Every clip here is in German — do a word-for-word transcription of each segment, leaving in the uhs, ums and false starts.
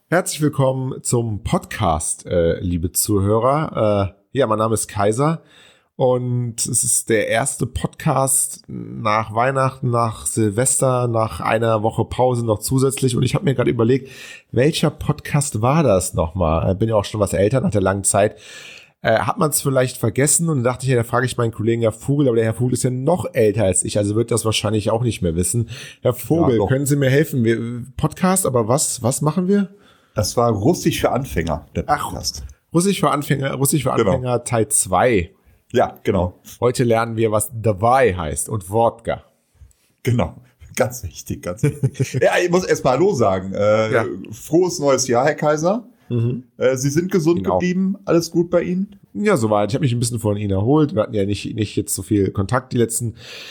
Herzlich willkommen zum Podcast, äh, liebe Zuhörer. Äh, ja, mein Name ist Kaiser und es ist der erste Podcast nach Weihnachten, nach Silvester, nach einer Woche Pause noch zusätzlich. Und ich habe mir gerade überlegt, welcher Podcast war das nochmal? Bin ja auch schon was älter nach der langen Zeit. Äh, hat man es vielleicht vergessen? Und da dachte ich, ja, da frage ich meinen Kollegen Herr Vogel, aber der Herr Vogel ist ja noch älter als ich, also wird das wahrscheinlich auch nicht mehr wissen. Herr Vogel, ja, können Sie mir helfen? Wir, Podcast, aber was, was machen wir? Das war Russisch für Anfänger, der Podcast. Ach, Russisch für Anfänger, Russisch für Anfänger genau. Teil zwei. Ja, genau. Heute lernen wir, was Davai heißt und Wodka. Genau, ganz wichtig, ganz wichtig. Ja, ich muss erst mal Hallo sagen. Äh, ja. Frohes neues Jahr, Herr Kaiser. Mhm. Äh, Sie sind gesund genau. geblieben, alles gut bei Ihnen? Ja, soweit. Ich habe mich ein bisschen von Ihnen erholt. Wir hatten ja nicht, nicht jetzt so viel Kontakt die letzten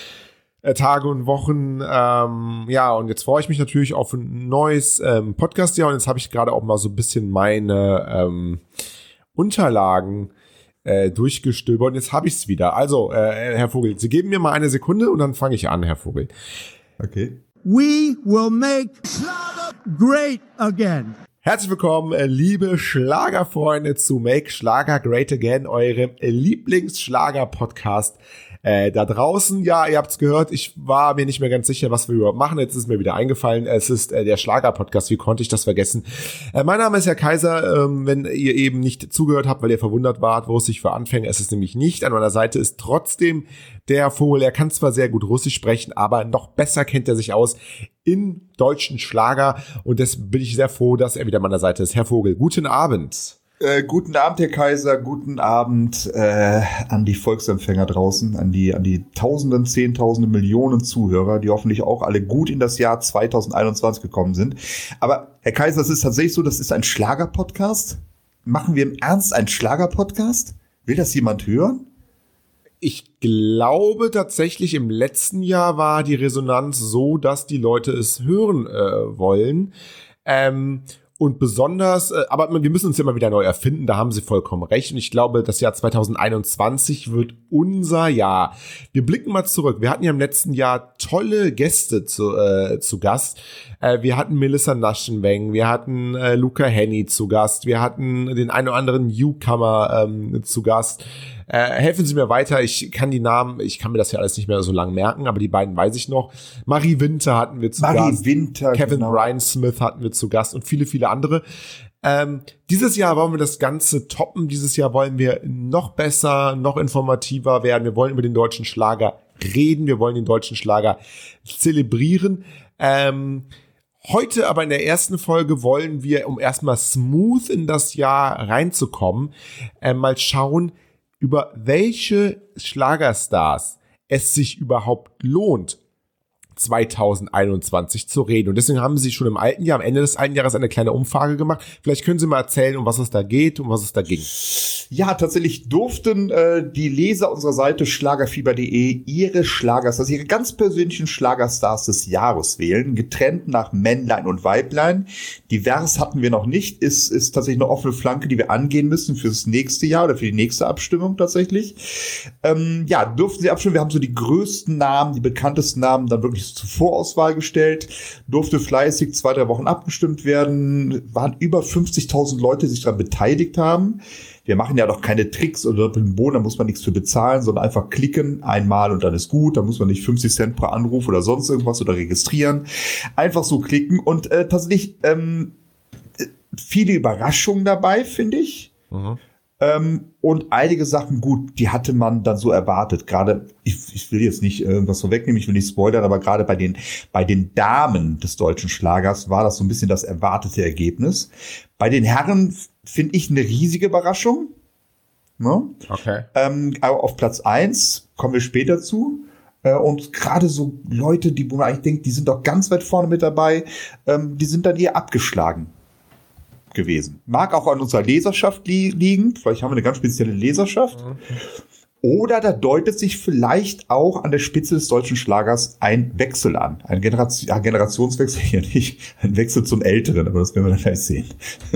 Tage und Wochen, ähm, ja, und jetzt freue ich mich natürlich auf ein neues ähm, Podcast-Jahr und jetzt habe ich gerade auch mal so ein bisschen meine ähm, Unterlagen äh, durchgestöbert und jetzt habe ich es wieder. Also, äh, Herr Vogel, Sie geben mir mal eine Sekunde und dann fange ich an, Herr Vogel. Okay. We will make Schlager great again. Herzlich willkommen, liebe Schlagerfreunde, zu Make Schlager Great Again, eurem Lieblingsschlager-Podcast äh, da draußen. Ja, ihr habt's gehört, ich war mir nicht mehr ganz sicher, was wir überhaupt machen. Jetzt ist mir wieder eingefallen, es ist äh, der Schlager-Podcast. Wie konnte ich das vergessen? Äh, mein Name ist Herr Kaiser. Ähm, wenn ihr eben nicht zugehört habt, weil ihr verwundert wart, wo es sich für Anfänger ist, es nämlich nicht. An meiner Seite ist trotzdem der Vogel. Er kann zwar sehr gut Russisch sprechen, aber noch besser kennt er sich aus in deutschen Schlager. Und deshalb bin ich sehr froh, dass er wieder an meiner Seite ist. Herr Vogel, guten Abend. Äh, guten Abend, Herr Kaiser, guten Abend äh, an die Volksempfänger draußen, an die an die Tausenden, Zehntausende, Millionen Zuhörer, die hoffentlich auch alle gut in das Jahr zwanzig einundzwanzig gekommen sind. Aber Herr Kaiser, es ist tatsächlich so, das ist ein Schlager-Podcast. Machen wir im Ernst einen Schlager-Podcast? Will das jemand hören? Ich glaube tatsächlich, im letzten Jahr war die Resonanz so, dass die Leute es hören äh, wollen. Ähm, Und besonders, aber wir müssen uns ja immer wieder neu erfinden, da haben Sie vollkommen recht. Und ich glaube, das Jahr zwanzig einundzwanzig wird unser Jahr. Wir blicken mal zurück. Wir hatten ja im letzten Jahr tolle Gäste zu, äh, zu Gast. Äh, wir hatten Melissa Naschenweng, wir hatten äh, Luca Henny zu Gast, wir hatten den einen oder anderen Newcomer ähm, zu Gast. Äh, helfen Sie mir weiter, ich kann die Namen, ich kann mir das ja alles nicht mehr so lang merken, aber die beiden weiß ich noch. Marie Winter hatten wir zu Marie Gast. Winter, Kevin genau. Ryan Smith hatten wir zu Gast und viele, viele andere. Ähm, dieses Jahr wollen wir das Ganze toppen. Dieses Jahr wollen wir noch besser, noch informativer werden. Wir wollen über den deutschen Schlager reden. Wir wollen den deutschen Schlager zelebrieren. Ähm, heute aber in der ersten Folge wollen wir, um erstmal smooth in das Jahr reinzukommen, äh, mal schauen, über welche Schlagerstars es sich überhaupt lohnt, zwanzig einundzwanzig zu reden. Und deswegen haben Sie schon im alten Jahr, am Ende des alten Jahres eine kleine Umfrage gemacht. Vielleicht können Sie mal erzählen, um was es da geht, um was es da ging. Ja, tatsächlich durften äh, die Leser unserer Seite schlagerfieber punkt de ihre Schlagerstars, ihre ganz persönlichen Schlagerstars des Jahres wählen, getrennt nach Männlein und Weiblein. Divers hatten wir noch nicht, ist ist tatsächlich eine offene Flanke, die wir angehen müssen fürs nächste Jahr oder für die nächste Abstimmung tatsächlich. Ähm, ja, durften Sie abstimmen. Wir haben so die größten Namen, die bekanntesten Namen dann wirklich zur Vorauswahl gestellt, durfte fleißig zwei, drei Wochen abgestimmt werden, waren über fünfzigtausend Leute, die sich daran beteiligt haben. Wir machen ja doch keine Tricks oder doppelten Boden, da muss man nichts für bezahlen, sondern einfach klicken einmal und dann ist gut. Da muss man nicht fünfzig Cent pro Anruf oder sonst irgendwas oder registrieren. Einfach so klicken und äh, tatsächlich ähm, viele Überraschungen dabei, finde ich. Mhm. Ähm, und einige Sachen, gut, die hatte man dann so erwartet. Gerade, ich, ich will jetzt nicht irgendwas vorwegnehmen, ich will nicht spoilern, aber gerade bei den, bei den Damen des deutschen Schlagers war das so ein bisschen das erwartete Ergebnis. Bei den Herren finde ich eine riesige Überraschung. Ne? Okay. Ähm, aber auf Platz eins kommen wir später zu. Äh, und gerade so Leute, die, wo man eigentlich denkt, die sind doch ganz weit vorne mit dabei, ähm, die sind dann eher abgeschlagen gewesen. Mag auch an unserer Leserschaft li- liegen. Vielleicht haben wir eine ganz spezielle Leserschaft. Okay. Oder da deutet sich vielleicht auch an der Spitze des deutschen Schlagers ein Wechsel an. Ein Generation, ja, Generationswechsel hier nicht. Ein Wechsel zum Älteren, aber das werden wir dann gleich sehen.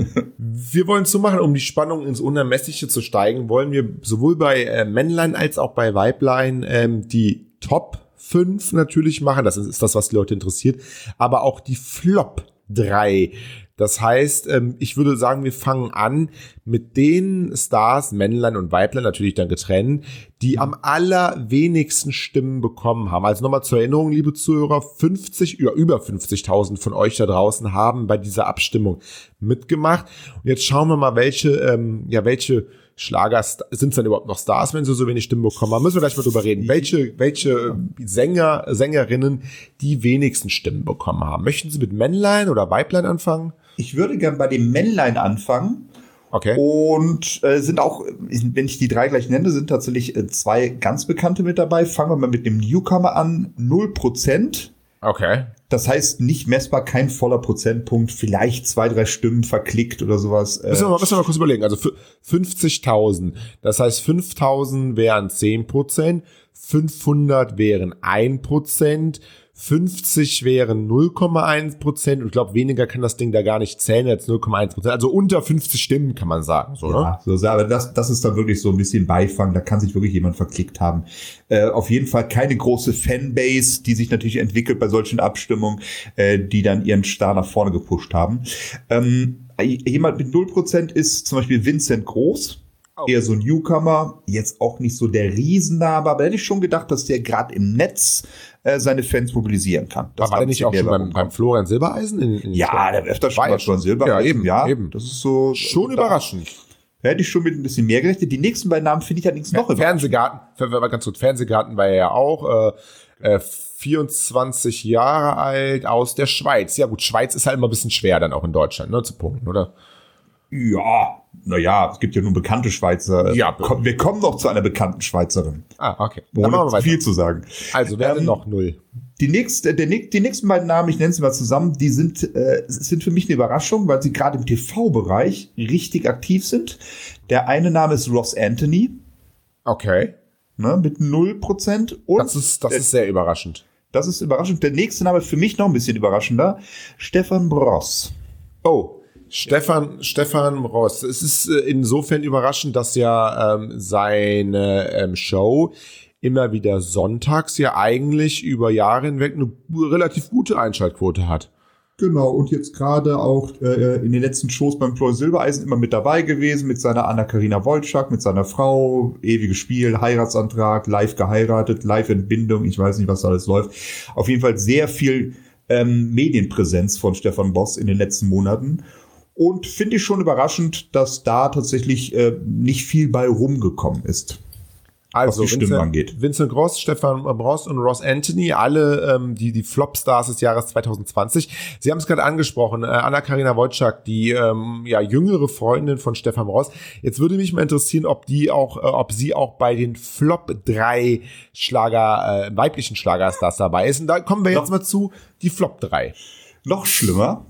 Wir wollen es so machen, um die Spannung ins Unermessliche zu steigen, wollen wir sowohl bei äh, Männlein als auch bei Weiblein ähm, die Top fünf natürlich machen. Das ist, ist das, was die Leute interessiert. Aber auch die Flop drei. Das heißt, ähm, ich würde sagen, wir fangen an mit den Stars, Männlein und Weiblein, natürlich dann getrennt, die am allerwenigsten Stimmen bekommen haben. Also nochmal zur Erinnerung, liebe Zuhörer, fünfzig, über, über fünfzigtausend von euch da draußen haben bei dieser Abstimmung mitgemacht. Und jetzt schauen wir mal, welche, ähm, ja, welche Schlager sind es dann überhaupt noch Stars, wenn sie so wenig Stimmen bekommen haben? Müssen wir gleich mal drüber reden. Welche, welche Sänger, Sängerinnen die wenigsten Stimmen bekommen haben? Möchten Sie mit Männlein oder Weiblein anfangen? Ich würde gern bei dem Männlein anfangen. Okay. Und äh, sind auch, wenn ich die drei gleich nenne, sind tatsächlich äh, zwei ganz bekannte mit dabei. Fangen wir mal mit dem Newcomer an. null Prozent. Okay. Das heißt, nicht messbar, kein voller Prozentpunkt, vielleicht zwei, drei Stimmen verklickt oder sowas. Müssen wir mal, müssen wir mal kurz überlegen. Also fünfzigtausend. Das heißt, fünftausend wären zehn Prozent, fünfhundert wären ein Prozent, fünfzig wären null Komma eins Prozent und ich glaube, weniger kann das Ding da gar nicht zählen als null Komma eins Prozent. Also unter fünfzig Stimmen kann man sagen. So, ja, ne? so, aber das, das ist dann wirklich so ein bisschen Beifang, da kann sich wirklich jemand verklickt haben. Äh, auf jeden Fall keine große Fanbase, die sich natürlich entwickelt bei solchen Abstimmungen, äh, die dann ihren Star nach vorne gepusht haben. Ähm, jemand mit null Prozent ist zum Beispiel Vincent Groß. Oh. Eher so ein Newcomer, jetzt auch nicht so der Riesenname, aber hätte ich schon gedacht, dass der gerade im Netz äh, seine Fans mobilisieren kann. Das war der nicht auch schon beim, beim Florian Silbereisen? In, in ja, der öfter schon bei Florian Silbereisen. Ja, eben, ja, eben. Das ist so schon da, überraschend. Hätte ich schon mit ein bisschen mehr gerechnet. Die nächsten beiden Namen finde ich allerdings noch Fernsehgarten, ganz gut, Fernsehgarten war ja auch äh, vierundzwanzig Jahre alt, aus der Schweiz. Ja gut, Schweiz ist halt immer ein bisschen schwer dann auch in Deutschland, ne, zu punkten, oder? Ja, naja, es gibt ja nun bekannte Schweizer. Ja, Komm, wir kommen noch zu einer bekannten Schweizerin. Ah, okay. Ohne machen viel zu sagen. Also wäre ähm, noch null. Die, nächste, der, die nächsten beiden Namen, ich nenne sie mal zusammen, die sind, äh, sind für mich eine Überraschung, weil sie gerade im T V-Bereich richtig aktiv sind. Der eine Name ist Ross Anthony. Okay. Ne, mit null Prozent. Und das ist, das ist sehr überraschend. Das ist überraschend. Der nächste Name für mich noch ein bisschen überraschender. Stefan Bross. Oh. Stefan, Stefan Ross. Es ist äh, insofern überraschend, dass ja ähm, seine ähm, Show immer wieder sonntags ja eigentlich über Jahre hinweg eine relativ gute Einschaltquote hat. Genau, und jetzt gerade auch äh, in den letzten Shows beim Florian Silbereisen immer mit dabei gewesen, mit seiner Anna-Karina Wojcik, mit seiner Frau, ewiges Spiel, Heiratsantrag, live geheiratet, Live-Entbindung, ich weiß nicht, was da alles läuft. Auf jeden Fall sehr viel ähm, Medienpräsenz von Stefan Bross in den letzten Monaten. Und finde ich schon überraschend, dass da tatsächlich äh, nicht viel bei rumgekommen ist. Also was die Stimmen angeht. Vincent Gross, Stefan Bross und Ross Anthony, alle ähm, die die Flop-Stars des Jahres zwanzig zwanzig. Sie haben es gerade angesprochen, äh, Anna-Karina Wojcik, die ähm, ja jüngere Freundin von Stefan Bross. Jetzt würde mich mal interessieren, ob die auch, äh, ob sie auch bei den Flop drei Schlager, äh, weiblichen Schlagerstars dabei ist. Und da kommen wir jetzt noch mal zu die Flop drei. Noch schlimmer.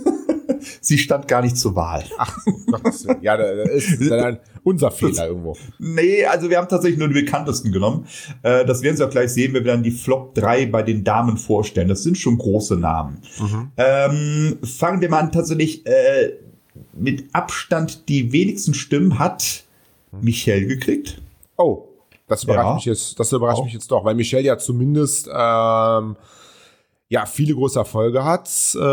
Sie stand gar nicht zur Wahl. Ach, Gottes Willen. Ja, das ist dann unser Fehler irgendwo. Nee, also wir haben tatsächlich nur die bekanntesten genommen. Das werden Sie auch gleich sehen, wenn wir dann die Flop drei bei den Damen vorstellen. Das sind schon große Namen. Mhm. Ähm, fangen wir mal an, tatsächlich äh, mit Abstand die wenigsten Stimmen hat Michelle gekriegt. Oh, das überrascht ja. mich jetzt. Das überrascht auch. mich jetzt doch, weil Michelle ja zumindest ähm, ja viele große Erfolge hat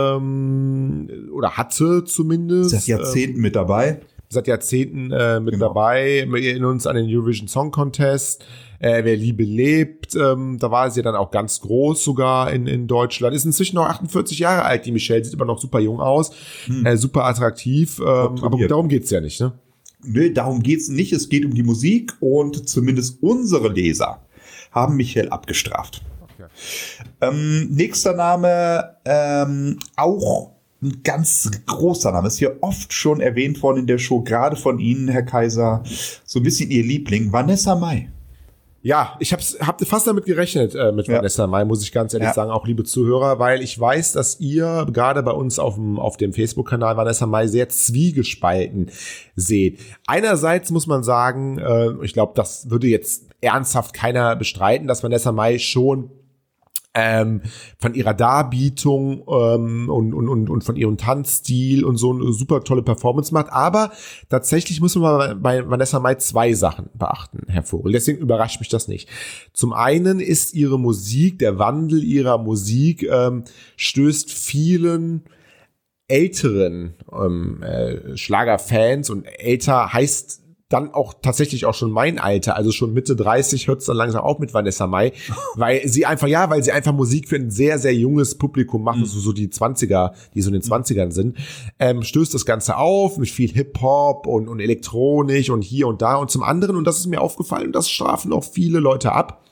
ähm, oder hatte zumindest. Seit Jahrzehnten ähm, mit dabei. Seit Jahrzehnten äh, mit genau. dabei. Wir erinnern uns an den Eurovision Song Contest. Äh, Wer Liebe lebt, ähm, da war sie ja dann auch ganz groß sogar in, in Deutschland. Ist inzwischen noch achtundvierzig Jahre alt, die Michelle, sieht immer noch super jung aus, hm. äh, super attraktiv, ähm, aber darum geht's ja nicht, ne? Nee, darum geht's nicht. Es geht um die Musik und zumindest unsere Leser haben Michelle abgestraft. Okay. Ähm, nächster Name, ähm, auch ein ganz großer Name, ist hier oft schon erwähnt worden in der Show, gerade von Ihnen, Herr Kaiser, so ein bisschen Ihr Liebling, Vanessa Mai. Ja, ich hab's, hab fast damit gerechnet äh, mit ja. Vanessa Mai, muss ich ganz ehrlich ja. sagen, auch liebe Zuhörer, weil ich weiß, dass ihr gerade bei uns auf dem auf dem Facebook-Kanal Vanessa Mai sehr zwiegespalten seht. Einerseits muss man sagen, äh, ich glaube, das würde jetzt ernsthaft keiner bestreiten, dass Vanessa Mai schon Ähm, von ihrer Darbietung ähm, und, und, und, und von ihrem Tanzstil und so eine super tolle Performance macht. Aber tatsächlich muss man mal bei Vanessa Mai zwei Sachen beachten, Herr Vogel. Deswegen überrascht mich das nicht. Zum einen ist ihre Musik, der Wandel ihrer Musik ähm, stößt vielen älteren ähm, äh, Schlagerfans, und älter heißt dann auch tatsächlich auch schon mein Alter, also schon Mitte dreißig hört es dann langsam auf mit Vanessa Mai, weil sie einfach, ja, weil sie einfach Musik für ein sehr, sehr junges Publikum machen, mhm. so, so die zwanziger, die so in den zwanzigern sind, ähm, stößt das Ganze auf mit viel Hip-Hop und, und Elektronik und hier und da, und zum anderen, und das ist mir aufgefallen, das strafen auch viele Leute ab,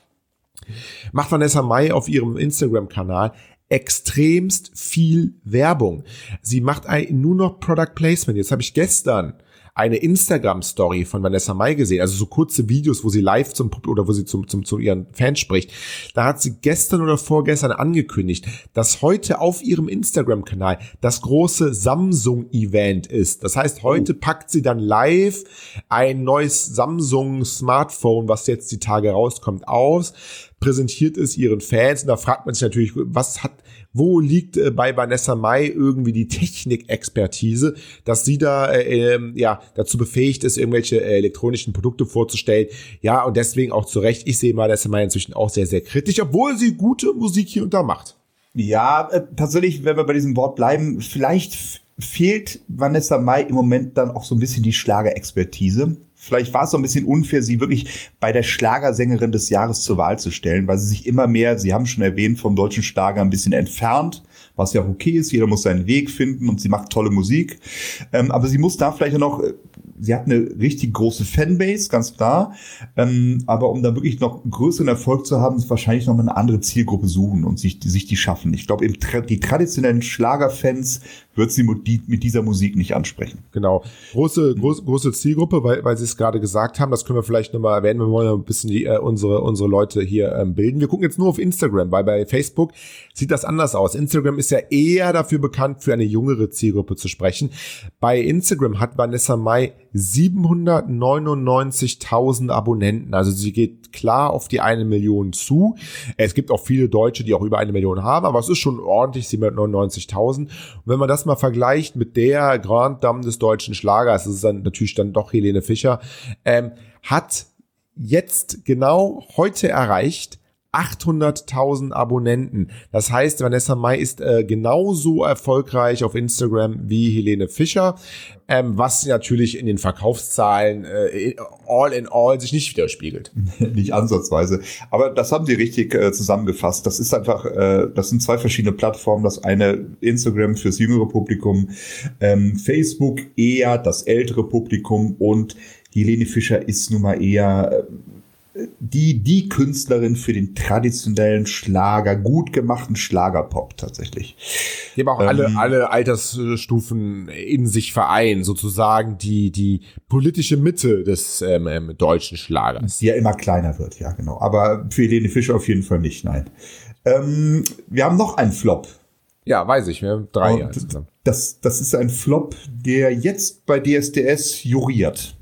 macht Vanessa Mai auf ihrem Instagram-Kanal extremst viel Werbung. Sie macht ein, nur noch Product Placement. Jetzt habe ich gestern eine Instagram-Story von Vanessa Mai gesehen, also so kurze Videos, wo sie live zum oder wo sie zum, zum, zu ihren Fans spricht. Da hat sie gestern oder vorgestern angekündigt, dass heute auf ihrem Instagram-Kanal das große Samsung-Event ist. Das heißt, heute oh. packt sie dann live ein neues Samsung-Smartphone, was jetzt die Tage rauskommt, aus, präsentiert es ihren Fans, und da fragt man sich natürlich, was hat Wo liegt äh, bei Vanessa Mai irgendwie die Technikexpertise, dass sie da äh, äh, ja dazu befähigt ist, irgendwelche äh, elektronischen Produkte vorzustellen? Ja, und deswegen auch zu Recht, ich sehe Vanessa Mai inzwischen auch sehr, sehr kritisch, obwohl sie gute Musik hier und da macht. Ja, äh, tatsächlich, wenn wir bei diesem Wort bleiben, vielleicht f- fehlt Vanessa Mai im Moment dann auch so ein bisschen die Schlagerexpertise. Vielleicht war es so ein bisschen unfair, sie wirklich bei der Schlagersängerin des Jahres zur Wahl zu stellen, weil sie sich immer mehr, Sie haben schon erwähnt, vom deutschen Schlager ein bisschen entfernt, was ja auch okay ist. Jeder muss seinen Weg finden und sie macht tolle Musik. Ähm, aber sie muss da vielleicht noch, sie hat eine richtig große Fanbase, ganz klar. Ähm, aber um da wirklich noch größeren Erfolg zu haben, wahrscheinlich noch mal eine andere Zielgruppe suchen und sich, sich die schaffen. Ich glaube, eben tra- die traditionellen Schlagerfans wird sie mit, die, mit dieser Musik nicht ansprechen. Genau. Große, große, große Zielgruppe, weil, weil Sie es gerade gesagt haben, das können wir vielleicht nochmal erwähnen, wir wollen ja ein bisschen die, äh, unsere, unsere Leute hier ähm, bilden. Wir gucken jetzt nur auf Instagram, weil bei Facebook sieht das anders aus. Instagram ist ja eher dafür bekannt, für eine jüngere Zielgruppe zu sprechen. Bei Instagram hat Vanessa Mai siebenhundertneunundneunzigtausend Abonnenten. Also sie geht klar auf die eine Million zu. Es gibt auch viele Deutsche, die auch über eine Million haben, aber es ist schon ordentlich, siebenhundertneunundneunzigtausend. Und wenn man das mal vergleicht mit der Grand Dame des deutschen Schlagers, das ist dann natürlich dann doch Helene Fischer, ähm, hat jetzt genau heute erreicht achthunderttausend Abonnenten. Das heißt, Vanessa Mai ist äh, genauso erfolgreich auf Instagram wie Helene Fischer, ähm, was natürlich in den Verkaufszahlen äh, all in all sich nicht widerspiegelt. Nicht ansatzweise. Aber das haben Sie richtig äh, zusammengefasst. Das ist einfach, äh, das sind zwei verschiedene Plattformen. Das eine Instagram fürs jüngere Publikum, ähm, Facebook eher das ältere Publikum, und Helene Fischer ist nun mal eher äh, die, die Künstlerin für den traditionellen Schlager, gut gemachten Schlagerpop tatsächlich. Die haben auch ähm, alle, alle Altersstufen in sich vereinen, sozusagen die, die politische Mitte des ähm, deutschen Schlagers. Die ja immer kleiner wird, ja genau. Aber für Helene Fischer auf jeden Fall nicht, nein. Ähm, wir haben noch einen Flop. Ja, weiß ich, wir haben drei Jahre insgesamt. Das, das ist ein Flop, der jetzt bei D S D S juriert.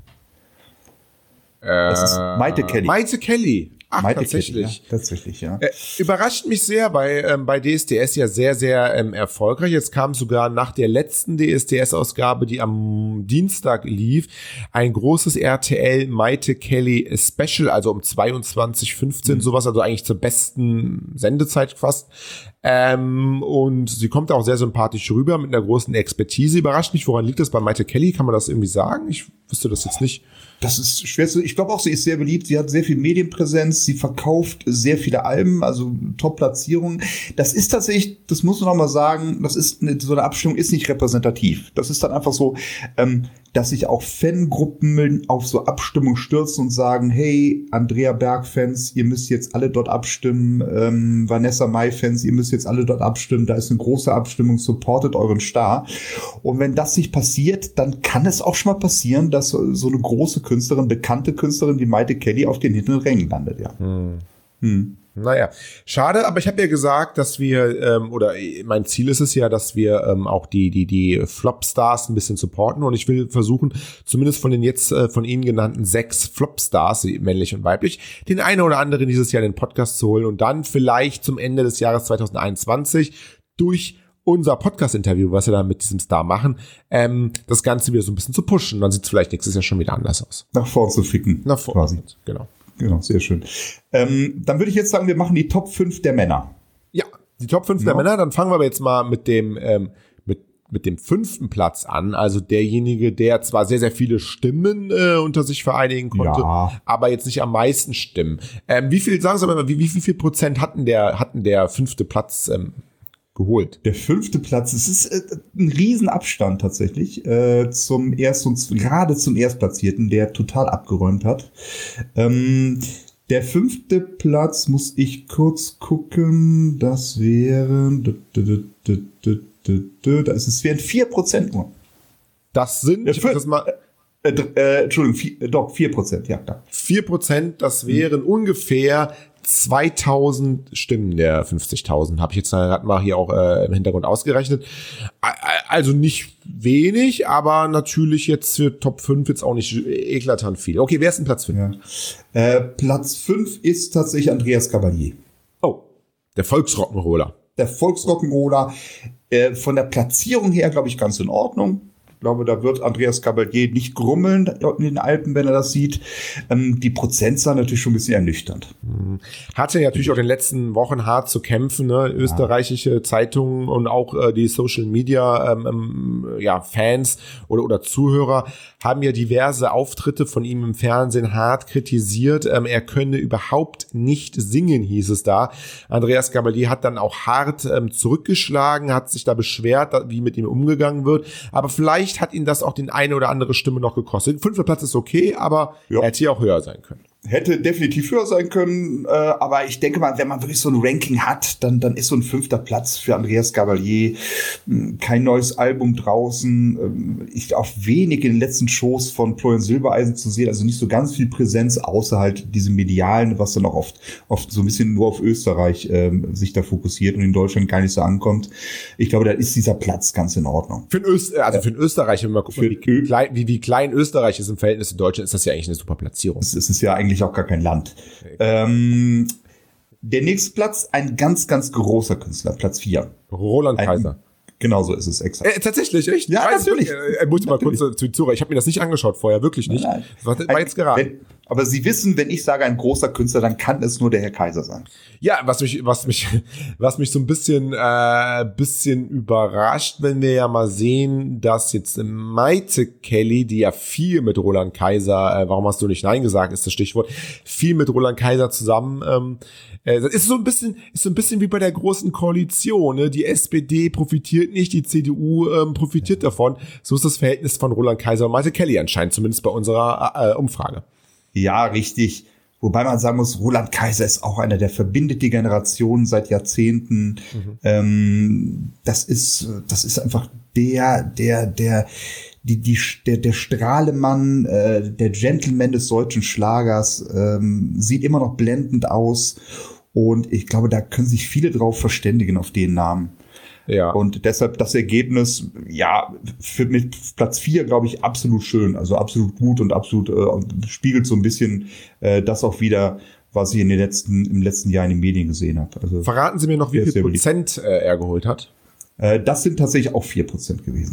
Das ist Maite Kelly. Maite Kelly. Ach, Maite tatsächlich. Kelly, ja, tatsächlich, ja. Äh, überrascht mich sehr, weil ähm, bei D S D S ja sehr, sehr ähm, erfolgreich. Jetzt kam sogar nach der letzten D S D S-Ausgabe, die am Dienstag lief, ein großes R T L Maite Kelly Special, also um zweiundzwanzig fünfzehn, mhm. sowas, also eigentlich zur besten Sendezeit fast. Ähm, und sie kommt auch sehr sympathisch rüber mit einer großen Expertise. Überrascht mich, woran liegt das bei Maite Kelly? Kann man das irgendwie sagen? Ich wüsste das jetzt nicht. Das ist schwer zu, ich glaube auch, sie ist sehr beliebt, sie hat sehr viel Medienpräsenz, sie verkauft sehr viele Alben, also Top-Platzierungen. Das ist tatsächlich, das muss man noch mal sagen, das ist eine, so eine Abstimmung ist nicht repräsentativ. Das ist dann einfach so, ähm, dass sich auch Fangruppen auf so Abstimmung stürzen und sagen, hey, Andrea Berg-Fans, ihr müsst jetzt alle dort abstimmen, ähm, Vanessa Mai-Fans, ihr müsst jetzt alle dort abstimmen, da ist eine große Abstimmung, supportet euren Star. Und wenn das nicht passiert, dann kann es auch schon mal passieren, dass so eine große Künstlerin, bekannte Künstlerin wie Maite Kelly auf den hinteren Rängen landet, ja. Hm. Hm. Naja, schade, aber ich habe ja gesagt, dass wir, ähm, oder mein Ziel ist es ja, dass wir ähm, auch die die die Flop-Stars ein bisschen supporten, und ich will versuchen, zumindest von den jetzt äh, von Ihnen genannten sechs Flop-Stars, männlich und weiblich, den einen oder anderen dieses Jahr in den Podcast zu holen und dann vielleicht zum Ende des Jahres zwanzig einundzwanzig durch unser Podcast-Interview, was wir da mit diesem Star machen, ähm, das Ganze wieder so ein bisschen zu pushen. Dann sieht es vielleicht nächstes Jahr schon wieder anders aus. Nach vorn zu ficken. Nach vorn, quasi. Genau. Genau, sehr schön. Ähm, dann würde ich jetzt sagen, wir machen die Top fünf der Männer. Ja, die Top fünf ja. der Männer. Dann fangen wir aber jetzt mal mit dem, ähm, mit mit dem fünften Platz an, also derjenige, der zwar sehr, sehr viele Stimmen äh, unter sich vereinigen konnte, Ja. aber jetzt nicht am meisten Stimmen. Ähm, wie viel, sagen Sie mal, wie, wie, wie viel Prozent hatten der, hatten der fünfte Platz ähm, geholt? Der fünfte Platz, es ist äh, ein Riesenabstand tatsächlich äh, zum Erst- und z- gerade zum Erstplatzierten, der total abgeräumt hat. Ähm, der fünfte Platz, muss ich kurz gucken, das wären, das ist, wären vier Prozent nur. Das sind, Ja, ich mach das mal, Äh, dr- äh, Entschuldigung, vier, äh, doch, vier Prozent, ja, da. vier Prozent, das wären ungefähr zweitausend Stimmen der fünfzigtausend, habe ich jetzt gerade mal hier auch äh, im Hintergrund ausgerechnet. Also nicht wenig, aber natürlich jetzt für Top fünf jetzt auch nicht eklatant viel. Okay, wer ist denn Platz fünf? Ja. Äh, Platz fünf ist tatsächlich Andreas Cavalier. Oh, der Volksrock'n'Roller. Der Volksrock'n'Roller, äh, von der Platzierung her, glaube ich, ganz in Ordnung. Ich glaube, da wird Andreas Cavalier nicht grummeln dort in den Alpen, wenn er das sieht. Ähm, die Prozentzahl natürlich schon ein bisschen ernüchternd. Hatte natürlich auch in den letzten Wochen hart zu kämpfen, ne? Österreichische Zeitungen und auch äh, die Social Media ähm, ähm, ja, Fans oder, oder Zuhörer haben ja diverse Auftritte von ihm im Fernsehen hart kritisiert. Ähm, er könne überhaupt nicht singen, hieß es da. Andreas Cavalier hat dann auch hart ähm, zurückgeschlagen, hat sich da beschwert, wie mit ihm umgegangen wird. Aber vielleicht hat ihn das auch den eine oder andere Stimme noch gekostet. Fünfter Platz ist okay, aber Ja. er hätte hier auch höher sein können. Hätte definitiv höher sein können, äh, aber ich denke mal, wenn man wirklich so ein Ranking hat, dann, dann ist so ein fünfter Platz für Andreas Cavalier. Mh, Kein neues Album draußen, ähm, ich auch wenig in den letzten Shows von Florian Silbereisen zu sehen, also nicht so ganz viel Präsenz, außer halt diesem Medialen, was dann auch oft, oft so ein bisschen nur auf Österreich ähm, sich da fokussiert und in Deutschland gar nicht so ankommt. Ich glaube, da ist dieser Platz ganz in Ordnung. Für den Öst, also für den Österreich, wenn wir mal gucken, Für wie, Ö- klein, wie, wie klein Österreich ist im Verhältnis zu Deutschland, ist das ja eigentlich eine super Platzierung. Es es ist ja eigentlich auch gar kein Land. Ähm, der nächste Platz, ein ganz, ganz großer Künstler, Platz vier. Roland Ein- Kaiser. Genau so ist es, exakt. Äh, tatsächlich, echt? Ja, Ich weiß natürlich. Nicht, äh, muss ich mal kurz zu zu Zuhörer. Ich habe mir das nicht angeschaut vorher, wirklich nicht. Nein. War, war jetzt geraten. Wenn, aber Sie wissen, wenn ich sage ein großer Künstler, dann kann es nur der Herr Kaiser sein. Ja, was mich, was mich, was mich so ein bisschen, äh, bisschen überrascht, wenn wir ja mal sehen, dass jetzt Maite Kelly, die ja viel mit Roland Kaiser, äh, warum hast du nicht Nein gesagt, ist das Stichwort, viel mit Roland Kaiser zusammen, ähm, äh, das ist so ein bisschen, ist so ein bisschen wie bei der großen Koalition, ne? Die S P D profitiert nicht, die C D U ähm, profitiert davon. So ist das Verhältnis von Roland Kaiser und Maite Kelly anscheinend, zumindest bei unserer äh, Umfrage. Ja, richtig. Wobei man sagen muss, Roland Kaiser ist auch einer, der verbindet die Generation seit Jahrzehnten. Mhm. Ähm, das ist, das ist einfach der, der, der, die, die, der, der Strahlemann, äh, der Gentleman des deutschen Schlagers, ähm, sieht immer noch blendend aus. Und ich glaube, da können sich viele drauf verständigen auf den Namen. Ja. Und deshalb das Ergebnis, ja, für, mit Platz vier, glaube ich, absolut schön. Also absolut gut und absolut äh, spiegelt so ein bisschen äh, das auch wieder, was ich in den letzten, im letzten Jahr in den Medien gesehen habe. Also, verraten Sie mir noch, wie viel Prozent äh, er geholt hat? Äh, das sind tatsächlich auch vier Prozent gewesen.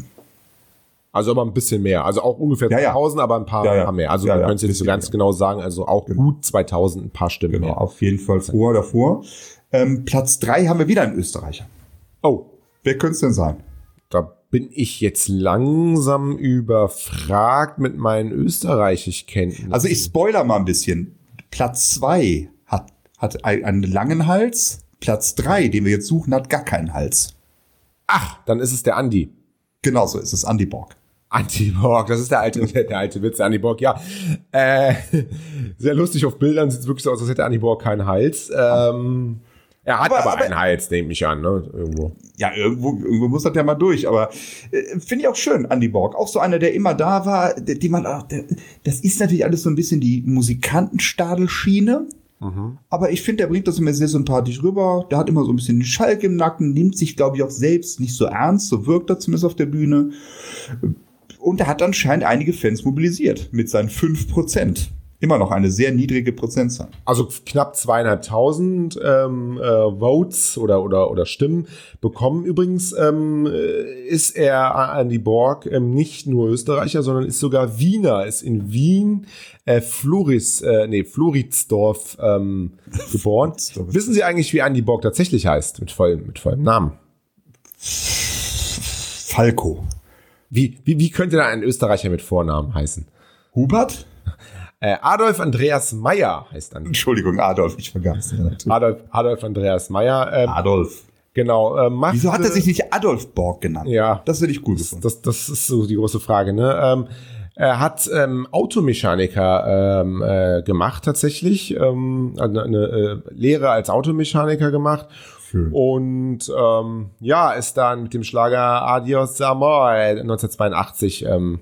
Also aber ein bisschen mehr. Also auch ungefähr ja, ja. zweitausend, aber ein paar, ja, ja. paar mehr. Also ja, wir ja, können es jetzt nicht so ganz mehr. genau sagen. Also auch genau. gut zweitausend, ein paar Stimmen Genau, mehr. auf jeden Fall vor, davor. Ähm, Platz drei haben wir wieder einen Österreicher. Oh. Wer könnte es denn sein? Da bin ich jetzt langsam überfragt mit meinen Österreichisch-Kenntnissen. Also ich spoiler mal ein bisschen. Platz zwei hat, hat einen langen Hals. Platz drei, den wir jetzt suchen, hat gar keinen Hals. Ach, dann ist es der Andi. Genau so ist es, Andi Borg. Andi Borg, das ist der alte, der alte Witz, der Andi Borg, ja. Äh, sehr lustig auf Bildern, sieht es wirklich so aus, als hätte Andi Borg keinen Hals. Ähm, er hat aber, aber, aber einen Hals, nehme ich an, ne, irgendwo. Ja, irgendwo, irgendwo muss das ja mal durch, aber äh, finde ich auch schön, Andi Borg. Auch so einer, der immer da war, der, die man auch, der, das ist natürlich alles so ein bisschen die Musikantenstadelschiene. Mhm. Aber ich finde, der bringt das immer sehr sympathisch rüber. Der hat immer so ein bisschen den Schalk im Nacken, nimmt sich, glaube ich, auch selbst nicht so ernst, so wirkt er zumindest auf der Bühne. Und er hat anscheinend einige Fans mobilisiert mit seinen fünf Prozent. Immer noch eine sehr niedrige Prozentzahl. Also knapp zweieinhalbtausend ähm, äh, Votes oder oder oder Stimmen bekommen. Übrigens ähm, ist er, Andi Borg, ähm, nicht nur Österreicher, sondern ist sogar Wiener. Ist in Wien äh, Floris, äh, nee Floridsdorf ähm, geboren. Wissen Sie eigentlich, wie Andi Borg tatsächlich heißt mit vollem mit vollem Namen? Falco. Wie, wie, wie könnte da ein Österreicher mit Vornamen heißen? Hubert? Äh, Adolf Andreas Meyer heißt dann. Entschuldigung, Adolf, ich vergaß. Adolf, Adolf Andreas Meyer. Ähm, Adolf. Genau. Äh, machte, Wieso hat er sich nicht Adolf Borg genannt? Ja. Das hätte ich cool gefunden. Das, das ist so die große Frage, ne? Ähm, er hat ähm, Automechaniker ähm, äh, gemacht tatsächlich. Ähm, eine, eine äh, Lehre als Automechaniker gemacht. Schön. Und ähm, ja, ist dann mit dem Schlager Adios Amor neunzehnhundertzweiundachtzig ähm,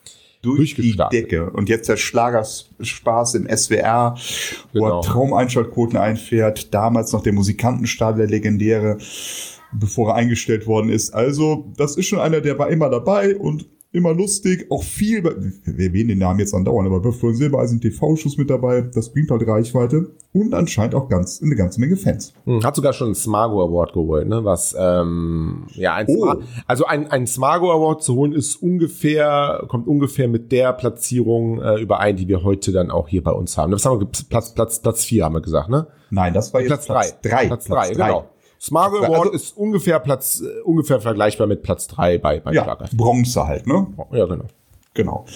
durch die Decke. Und jetzt der Schlagerspaß im S W R, wo Genau. er Traumeinschaltquoten einfährt. Damals noch der Musikantenstadel, der legendäre, bevor er eingestellt worden ist. Also, das ist schon einer, der war immer dabei und immer lustig. Auch viel, wir erwähnen den Namen jetzt andauernd, aber bei Florian Silbereisen T V-Schuss mit dabei. Das bringt halt Reichweite. Und anscheinend auch ganz eine ganze Menge Fans. Hat sogar schon einen Smago Award geholt, ne? Was ähm, ja ein Oh. Sma- also ein ein Smago Award zu holen ist ungefähr kommt ungefähr mit der Platzierung äh, überein, die wir heute dann auch hier bei uns haben. Das haben wir Platz Platz Platz vier haben wir gesagt, ne? Nein, das war jetzt Platz drei. drei. Platz drei, genau. Smago Also- Award ist ungefähr Platz äh, ungefähr vergleichbar mit Platz drei bei bei Ja, Schlager. Bronze halt, ne? Ja, genau. Genau.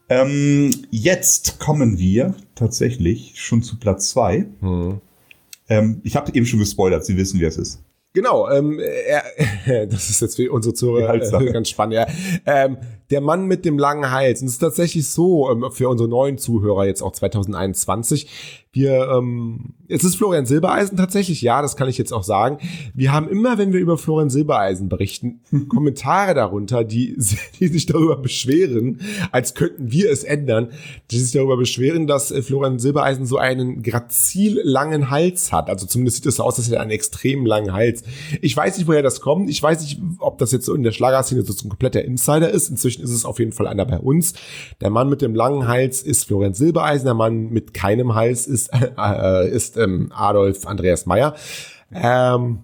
Ähm, jetzt kommen wir tatsächlich schon zu Platz zwei. Hm. Ähm, ich habe eben schon gespoilert, Sie wissen, wer es ist. Genau, ähm, er, das ist jetzt für unsere Die Zuhörer Halssache. äh, ganz spannend. Ja. Ähm, der Mann mit dem langen Hals. Und es ist tatsächlich so, ähm, für unsere neuen Zuhörer jetzt auch zwanzig einundzwanzig, wir, ähm, es ist Florian Silbereisen tatsächlich, ja, das kann ich jetzt auch sagen. Wir haben immer, wenn wir über Florian Silbereisen berichten, Kommentare darunter, die, die sich darüber beschweren, als könnten wir es ändern, die sich darüber beschweren, dass äh, Florian Silbereisen so einen grazil langen Hals hat. Also zumindest sieht es so aus, dass er einen extrem langen Hals. Ich weiß nicht, woher das kommt. Ich weiß nicht, ob das jetzt so in der Schlagerszene so ein kompletter Insider ist. Inzwischen ist es auf jeden Fall einer bei uns. Der Mann mit dem langen Hals ist Florian Silbereisen. Der Mann mit keinem Hals ist, äh, ist ähm, Adolf Andreas Meyer. Ähm,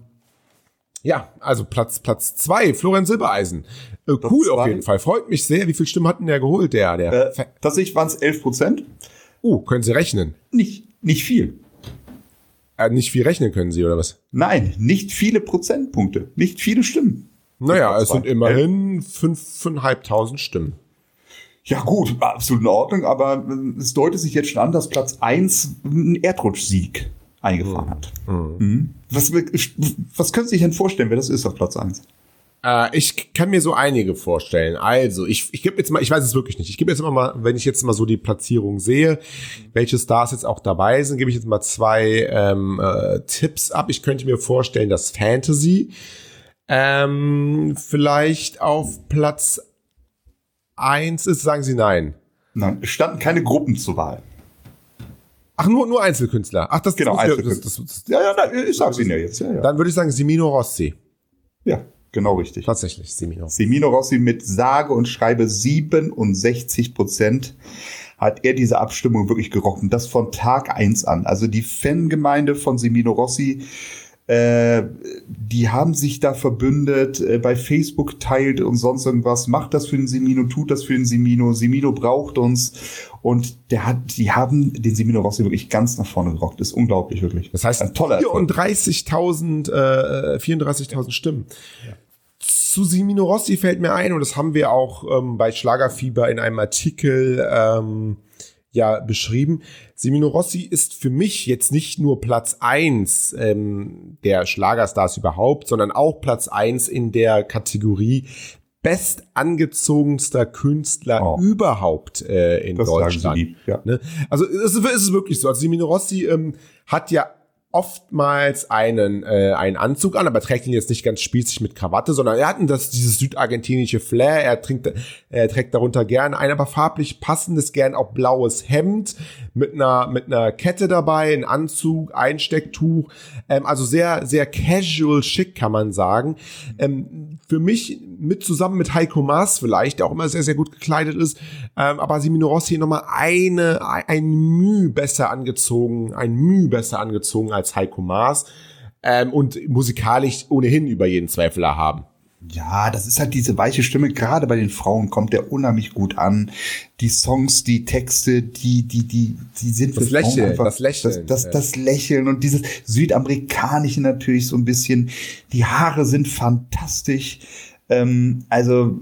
ja, also Platz Platz zwei, Florian Silbereisen. Äh, cool auf zwei. jeden Fall. Freut mich sehr. Wie viele Stimmen hat denn der geholt? Der, der. Äh, tatsächlich waren es elf Prozent. Uh, können Sie rechnen? Nicht, nicht viel. Äh, nicht viel rechnen können Sie, oder was? Nein, nicht viele Prozentpunkte. Nicht viele Stimmen. Naja, Platz es sind zwei. immerhin fünf, fünfeinhalbtausend Stimmen. Ja gut, absolut in Ordnung, aber äh, es deutet sich jetzt schon an, dass Platz eins einen Erdrutschsieg eingefahren hat. Mhm. Was, was können Sie sich denn vorstellen, wer das ist auf Platz eins? Äh, ich kann mir so einige vorstellen. Also, ich, ich gebe jetzt mal, ich weiß es wirklich nicht. Ich gebe jetzt immer mal, wenn ich jetzt mal so die Platzierung sehe, welche Stars jetzt auch dabei sind, gebe ich jetzt mal zwei ähm, äh, Tipps ab. Ich könnte mir vorstellen, dass Fantasy ähm, vielleicht auf Platz eins ist. Sagen Sie nein. Nein, es standen keine Gruppen zur Wahl. Ach, nur, nur Einzelkünstler. Ach, das, Genau, das, Einzelkünstler. das, das, das, Ja, ja, na, ich sag's Ihnen ja jetzt. Ja, ja. Dann würde ich sagen Semino Rossi. ja, genau richtig. Tatsächlich, Semino. Semino Rossi mit sage und schreibe siebenundsechzig Prozent hat er diese Abstimmung wirklich gerochen. Das von Tag eins an. Also die Fangemeinde von Semino Rossi, äh, die haben sich da verbündet, äh, bei Facebook teilt und sonst irgendwas. Macht das für den Semino, tut das für den Semino. Semino braucht uns. Und der hat, die haben den Semino Rossi wirklich ganz nach vorne gerockt. Das ist unglaublich, wirklich. Das heißt, ein toller Erfolg. vierunddreißigtausend, äh, vierunddreißigtausend Stimmen. Zu Semino Rossi fällt mir ein, und das haben wir auch ähm, bei Schlagerfieber in einem Artikel ähm, ja beschrieben. Semino Rossi ist für mich jetzt nicht nur Platz eins ähm, der Schlagerstars überhaupt, sondern auch Platz eins in der Kategorie bestangezogenster Künstler Oh. überhaupt äh, in Das sagen Deutschland. Sie lieb, ja. Ne? Also es ist, es ist wirklich so. Also Semino Rossi ähm, hat ja oftmals einen äh, einen Anzug an, aber trägt ihn jetzt nicht ganz spießig mit Krawatte, sondern er hat das dieses südargentinische Flair. Er trinkt, er trägt darunter gerne ein, aber farblich passendes, gern auch blaues Hemd mit einer mit einer Kette dabei, ein Anzug, Einstecktuch. Ähm, also sehr sehr casual, schick kann man sagen. Ähm, für mich mit zusammen mit Heiko Maas vielleicht, der auch immer sehr sehr gut gekleidet ist, ähm, aber Semino Rossi nochmal eine ein Mühe besser angezogen, ein Mühe besser angezogen als Heiko Maas ähm, und musikalisch ohnehin über jeden Zweifel erhaben. Ja, das ist halt diese weiche Stimme. Gerade bei den Frauen kommt der unheimlich gut an. Die Songs, die Texte, die, die, die, die sind Das für Frauen Lächeln, einfach, das Lächeln, das, das, ja. das Lächeln und dieses Südamerikanische natürlich so ein bisschen. Die Haare sind fantastisch. Ähm, also,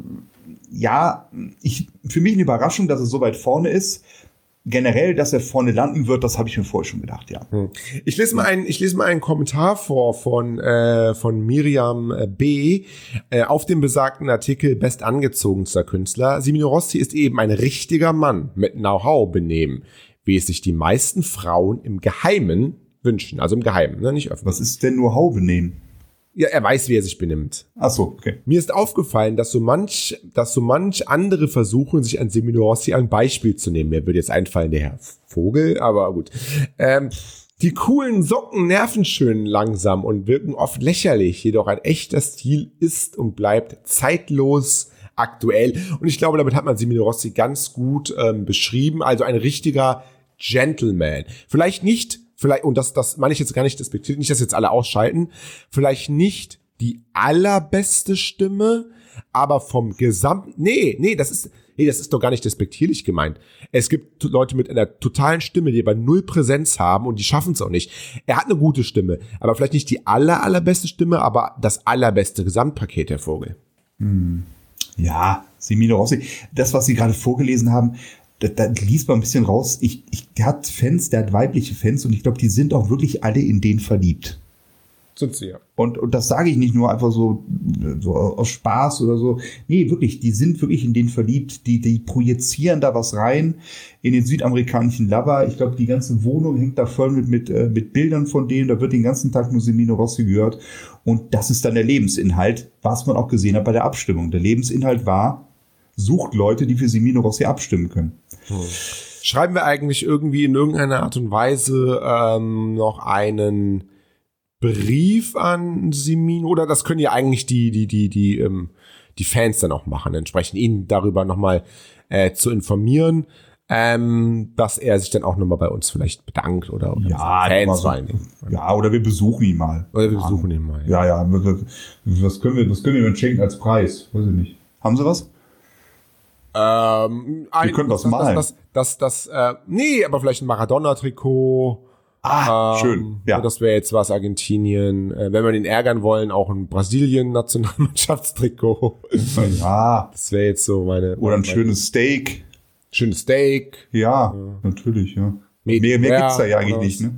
ja, ich, für mich eine Überraschung, dass er so weit vorne ist. Generell, dass er vorne landen wird, das habe ich mir vorher schon gedacht, ja. Hm. Ich lese mal einen, ich lese mal einen Kommentar vor von äh, von Miriam B. Äh, auf dem besagten Artikel bestangezogenster Künstler. Semino Rossi ist eben ein richtiger Mann mit Know-how-Benehmen, wie es sich die meisten Frauen im Geheimen wünschen, also im Geheimen, ne, nicht öffentlich. Was ist denn Know-how-Benehmen? Ja, er weiß, wie er sich benimmt. Ach so, okay. Mir ist aufgefallen, dass so manch, dass so manch andere versuchen, sich an Semino Rossi ein Beispiel zu nehmen. Mir würde jetzt einfallen, der Herr Vogel, aber gut. Ähm, die coolen Socken nerven schön langsam und wirken oft lächerlich, jedoch ein echter Stil ist und bleibt zeitlos aktuell. Und ich glaube, damit hat man Semino Rossi ganz gut ähm, beschrieben. Also ein richtiger Gentleman. Vielleicht nicht Vielleicht, und das, das meine ich jetzt gar nicht despektiert, nicht, dass jetzt alle ausschalten, vielleicht nicht die allerbeste Stimme, aber vom gesamten, nee, nee, das ist, nee, das ist doch gar nicht despektierlich gemeint. Es gibt Leute mit einer totalen Stimme, die aber null Präsenz haben und die schaffen es auch nicht. Er hat eine gute Stimme, aber vielleicht nicht die aller, allerbeste Stimme, aber das allerbeste Gesamtpaket, der Vogel. Hm. Ja, Semino Rossi, das, was Sie gerade vorgelesen haben, Da, da liest man ein bisschen raus, ich, ich, der hat Fans, der hat weibliche Fans und ich glaube, die sind auch wirklich alle in den verliebt. Sind sie, ja. Und, und das sage ich nicht nur einfach so, so aus Spaß oder so. Nee, wirklich, die sind wirklich in den verliebt. Die, die projizieren da was rein in den südamerikanischen Lover. Ich glaube, die ganze Wohnung hängt da voll mit, mit, äh, mit Bildern von denen. Da wird den ganzen Tag nur Semino Rossi gehört. Und das ist dann der Lebensinhalt, was man auch gesehen hat bei der Abstimmung. Der Lebensinhalt war, sucht Leute, die für Semino Rossi abstimmen können. Hm. Schreiben wir eigentlich irgendwie in irgendeiner Art und Weise ähm, noch einen Brief an Semino? Oder das können ja eigentlich die die die die ähm, die Fans dann auch machen, entsprechend ihn darüber nochmal äh, zu informieren, ähm, dass er sich dann auch nochmal bei uns vielleicht bedankt oder, oder ja, Fans so, ja, oder wir besuchen ihn mal. Oder wir besuchen ihn mal. Ja, ja. ja was können wir, was können wir denn schenken als Preis? Weiß ich nicht. Haben Sie was? Ähm, wir können was das, malen. Das, das, das, das, äh, nee, aber vielleicht ein Maradona-Trikot. Ah, ähm, schön. Ja. Das wäre jetzt was, Argentinien. Äh, wenn wir ihn ärgern wollen, auch ein Brasilien-Nationalmannschaftstrikot. Ja. Das wäre jetzt so meine. Oder ein meine, schönes Steak. Schönes Steak. Ja, ja. natürlich, ja. Mehr, mehr gibt's da ja eigentlich nicht, ne?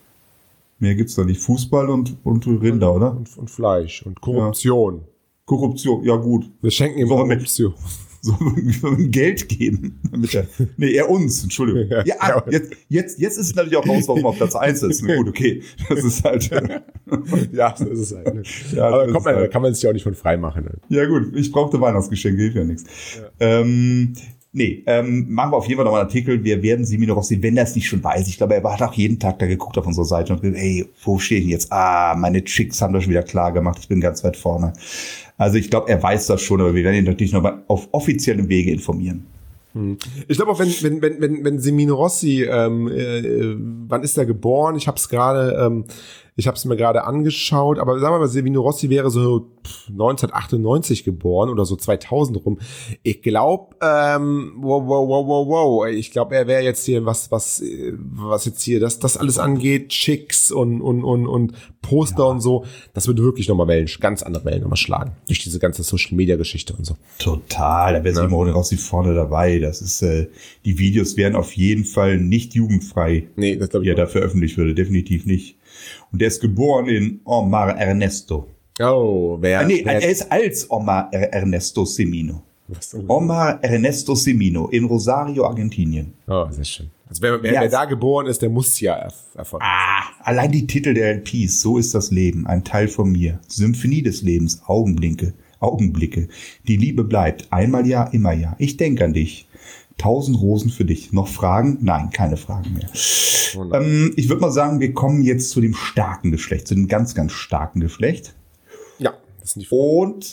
Mehr gibt's da nicht. Fußball und, und Rinder, oder? Und, und Fleisch. Und Korruption. Ja. Korruption, ja gut. Wir schenken ihm Korruption. Sollen wir ihm Geld geben? Nee, er uns, Entschuldigung. Ja, ja jetzt, jetzt, jetzt ist es natürlich auch raus, warum er auf Platz eins ist. Gut, okay. Das ist halt. Ja, so ist es halt. Ne? Ja, aber kommt man, halt. kann man sich ja auch nicht von frei machen. Ne? Ja, gut. Ich brauchte Weihnachtsgeschenke, hilft ja nichts. Ja. Ähm, nee, ähm, machen wir auf jeden Fall nochmal einen Artikel. Wir werden Semino Rossi, wenn er es nicht schon weiß. Ich glaube, er hat auch jeden Tag da geguckt auf unserer Seite und gesagt, ey, wo stehe ich denn jetzt? Ah, meine Chicks haben das schon wieder klar gemacht. Ich bin ganz weit vorne. Also ich glaube, er weiß das schon, aber wir werden ihn natürlich noch mal auf offiziellem Wege informieren. Hm. Ich glaube auch, wenn wenn wenn wenn wenn Semino Rossi, ähm, äh, wann ist er geboren? Ich habe es gerade, ähm, ich habe es mir gerade angeschaut. Aber sagen wir mal, Semino Rossi wäre so neunzehnhundertachtundneunzig geboren oder so zweitausend rum. Ich glaube, ähm, wow wow wow wow wow. Ich glaube, er wäre jetzt hier was was was jetzt hier das das alles angeht, Chicks und und und und Poster ja. und so. Das würde wirklich nochmal Wellen, ganz andere Wellen nochmal schlagen durch diese ganze Social Media Geschichte und so. Total, da wäre ja. Semino Rossi vorne dabei. Das ist äh, die Videos wären auf jeden Fall nicht jugendfrei. Nee, das glaube ich. Die er da veröffentlicht würde, definitiv nicht. Und der ist geboren in Omar Ernesto. Oh, wer? Ah, nee, wer er ist als Omar Ernesto Semino. Was? Omar Ernesto Semino in Rosario, Argentinien. Oh, sehr schön. Also wer, wer, ja, wer da geboren ist, der muss ja erfolgreich. Ah, allein die Titel der L Ps. So ist das Leben, ein Teil von mir. Symphonie des Lebens, Augenblicke, Augenblicke. Die Liebe bleibt. Einmal ja, immer ja. Ich denke an dich. Tausend Rosen für dich. Noch Fragen? Nein, keine Fragen mehr. Ähm, ich würde mal sagen, wir kommen jetzt zu dem starken Geschlecht, zu dem ganz, ganz starken Geschlecht. Ja, das sind die Und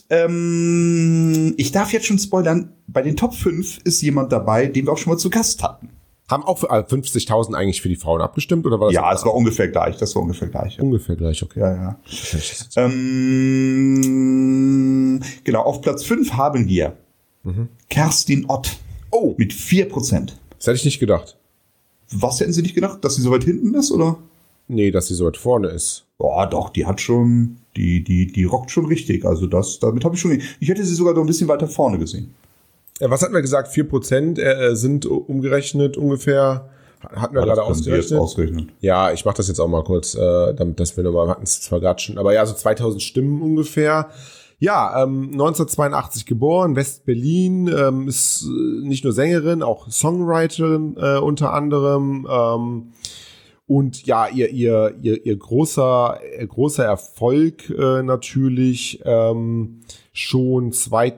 ähm, ich darf jetzt schon spoilern, bei den Top fünf ist jemand dabei, den wir auch schon mal zu Gast hatten. Haben auch für fünfzigtausend eigentlich für die Frauen abgestimmt? Oder war das ja, es war ungefähr gleich. Das war ungefähr gleich. Ja. Ungefähr gleich, okay. Ja, ja. Ähm, genau, auf Platz fünf haben wir mhm. Kerstin Ott. Oh. Mit vier Prozent. Das hätte ich nicht gedacht. Was hätten Sie nicht gedacht? Dass sie so weit hinten ist, oder? Nee, dass sie so weit vorne ist. Boah, doch, die hat schon, die, die, die rockt schon richtig. Also das, damit habe ich schon, ich hätte sie sogar noch ein bisschen weiter vorne gesehen. Ja, was hatten wir gesagt? vier Prozent äh, sind umgerechnet ungefähr. Hatten wir ja, gerade ausgerechnet. ausgerechnet. Ja, ich mache das jetzt auch mal kurz, äh, damit das wir nochmal, hatten es zwar gerade schon, aber ja, so zweitausend Stimmen ungefähr. Ja, ähm, neunzehnhundertzweiundachtzig geboren, West-Berlin, ähm, ist äh, nicht nur Sängerin, auch Songwriterin äh, unter anderem. Ähm, und ja, ihr ihr ihr ihr großer ihr großer Erfolg äh, natürlich ähm, schon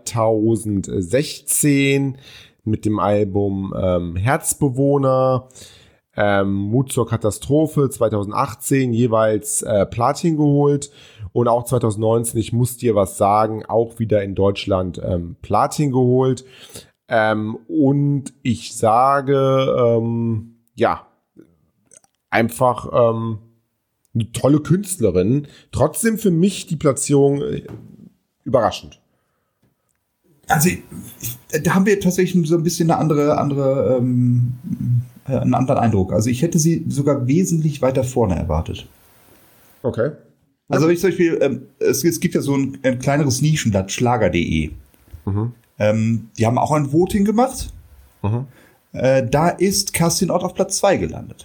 zweitausendsechzehn mit dem Album ähm, Herzbewohner, ähm, Mut zur Katastrophe zweitausendachtzehn jeweils äh, Platin geholt und auch zweitausendneunzehn, ich muss dir was sagen, auch wieder in Deutschland ähm, Platin geholt. Ähm, und ich sage, ähm, ja, einfach ähm, eine tolle Künstlerin. Trotzdem für mich die Platzierung äh, überraschend. Also ich, da haben wir tatsächlich so ein bisschen eine andere, andere, ähm, äh, einen anderen Eindruck. Also ich hätte sie sogar wesentlich weiter vorne erwartet. Okay. Also wenn ich zum Beispiel, ähm, es, es gibt ja so ein, ein kleineres Nischenblatt, Schlager punkt de. Mhm. Ähm, die haben auch ein Voting gemacht. Mhm. Äh, da ist Kerstin Ott auf Platz zwei gelandet.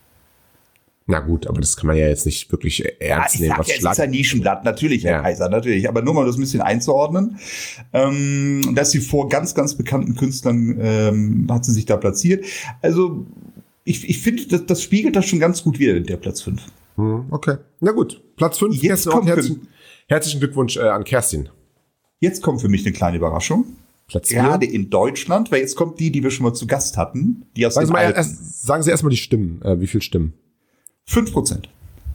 Na gut, aber das kann man ja jetzt nicht wirklich ernst ja, nehmen. Ich was sag ja, Schlag- es ist ein Nischenblatt, natürlich, Herr Ja. Kaiser, natürlich. Aber nur mal das ein bisschen einzuordnen. Ähm, dass sie vor ganz, ganz bekannten Künstlern ähm, hat sie sich da platziert. Also ich, ich finde, das, das spiegelt das schon ganz gut wider, der Platz fünf. Hm, okay, na gut. Platz fünf. Jetzt Kerstin Ott, kommt herzlichen, herzlichen Glückwunsch äh, an Kerstin. Jetzt kommt für mich eine kleine Überraschung. Platz vier. Gerade in Deutschland, weil jetzt kommt die, die wir schon mal zu Gast hatten. Die aus Sagen Sie, den mal Alpen. erst, sagen Sie erstmal die Stimmen. Äh, wie viel Stimmen? fünf Prozent.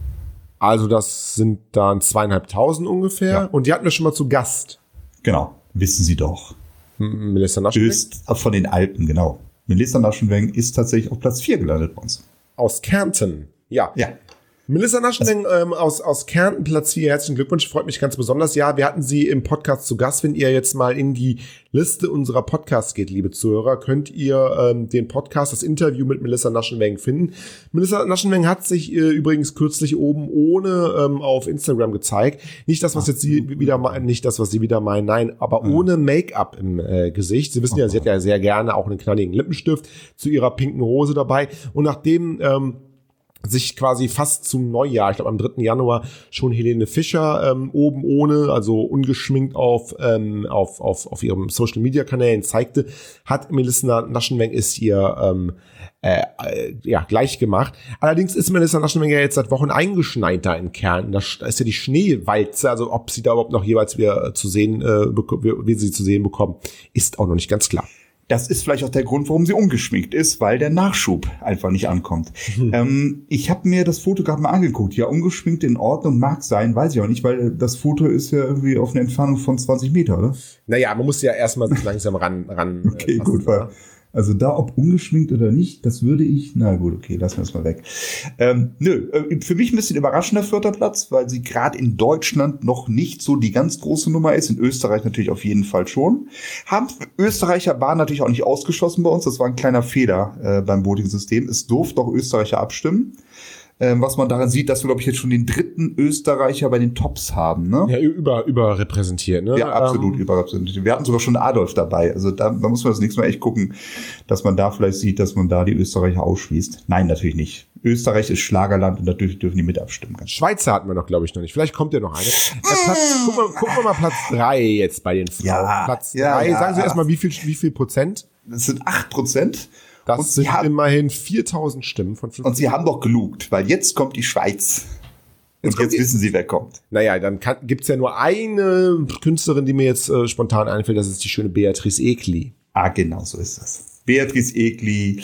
Also das sind dann zweieinhalbtausend ungefähr. Ja. Und die hatten wir schon mal zu Gast. Genau, wissen Sie doch. M- Melissa Naschenweng Ist von den Alpen, genau. Melissa Naschenweng ist tatsächlich auf Platz vier gelandet bei uns. aus Kärnten. Ja. Ja. Melissa Naschenweng ähm, aus, aus Kärnten, Platz vier, herzlichen Glückwunsch, freut mich ganz besonders. Ja, wir hatten sie im Podcast zu Gast. Wenn ihr jetzt mal in die Liste unserer Podcasts geht, liebe Zuhörer, könnt ihr ähm, den Podcast, das Interview mit Melissa Naschenweng finden. Melissa Naschenweng hat sich äh, übrigens kürzlich oben ohne ähm, auf Instagram gezeigt. Nicht das, was jetzt sie wieder meinen, nicht das, was sie wieder meinen, nein, aber ohne Make-up im äh, Gesicht. Sie wissen ja, sie hat ja sehr gerne auch einen knalligen Lippenstift zu ihrer pinken Hose dabei. Und nachdem ähm, sich quasi fast zum Neujahr, ich glaube am dritten Januar, schon Helene Fischer ähm, oben ohne, also ungeschminkt auf ähm, auf auf auf ihrem Social Media Kanälen zeigte, hat Melissa Naschenweng es ihr ähm, äh, äh, ja gleich gemacht. Allerdings ist Melissa Naschenweng ja jetzt seit Wochen eingeschneit da in Kärnten. Da ist ja die Schneewalze, also ob sie da überhaupt noch jeweils wieder zu sehen, äh, beko- wie sie zu sehen bekommen, ist auch noch nicht ganz klar. Das ist vielleicht auch der Grund, warum sie ungeschminkt ist, weil der Nachschub einfach nicht ankommt. Mhm. Ähm, ich habe mir das Foto gerade mal angeguckt. Ja, ungeschminkt in Ordnung mag sein, weiß ich auch nicht, weil das Foto ist ja irgendwie auf eine Entfernung von zwanzig Meter, oder? Naja, man muss ja erstmal langsam ran. ran okay, äh, passen, gut, weil, also da, ob ungeschminkt oder nicht, das würde ich, na gut, okay, lassen wir es mal weg. Ähm, nö, für mich ein bisschen überraschender vierter Platz, weil sie gerade in Deutschland noch nicht so die ganz große Nummer ist, in Österreich natürlich auf jeden Fall schon. Haben Österreicher waren natürlich auch nicht ausgeschlossen bei uns, das war ein kleiner Fehler äh, beim Voting-System. Es durften auch Österreicher abstimmen. Ähm, was man daran sieht, dass wir, glaube ich, jetzt schon den dritten Österreicher bei den Tops haben, ne? Ja, über, überrepräsentiert, ne? Ja, absolut ähm, überrepräsentiert. Wir hatten sogar schon Adolf dabei. Also da, da muss man das nächste Mal echt gucken, dass man da vielleicht sieht, dass man da die Österreicher ausschließt. Nein, natürlich nicht. Österreich ist Schlagerland und natürlich dürfen die mit abstimmen. Schweizer hatten wir noch, glaube ich, noch nicht. Vielleicht kommt ja noch eine. Äh, Platz, gucken, wir, gucken wir mal Platz drei jetzt bei den Frauen. Ja, Platz ja, drei. ja. Sagen Sie erstmal, wie viel, wie viel Prozent? Das sind acht Prozent. Das und sind haben, immerhin viertausend Stimmen von fünfzig. Und sie haben doch gelugt, weil jetzt kommt die Schweiz. Jetzt und jetzt wissen Sie, wer kommt. Naja, dann kann, gibt's ja nur eine Künstlerin, die mir jetzt äh, spontan einfällt. Das ist die schöne Beatrice Egli. Ah, genau, so ist das. Beatrice Egli.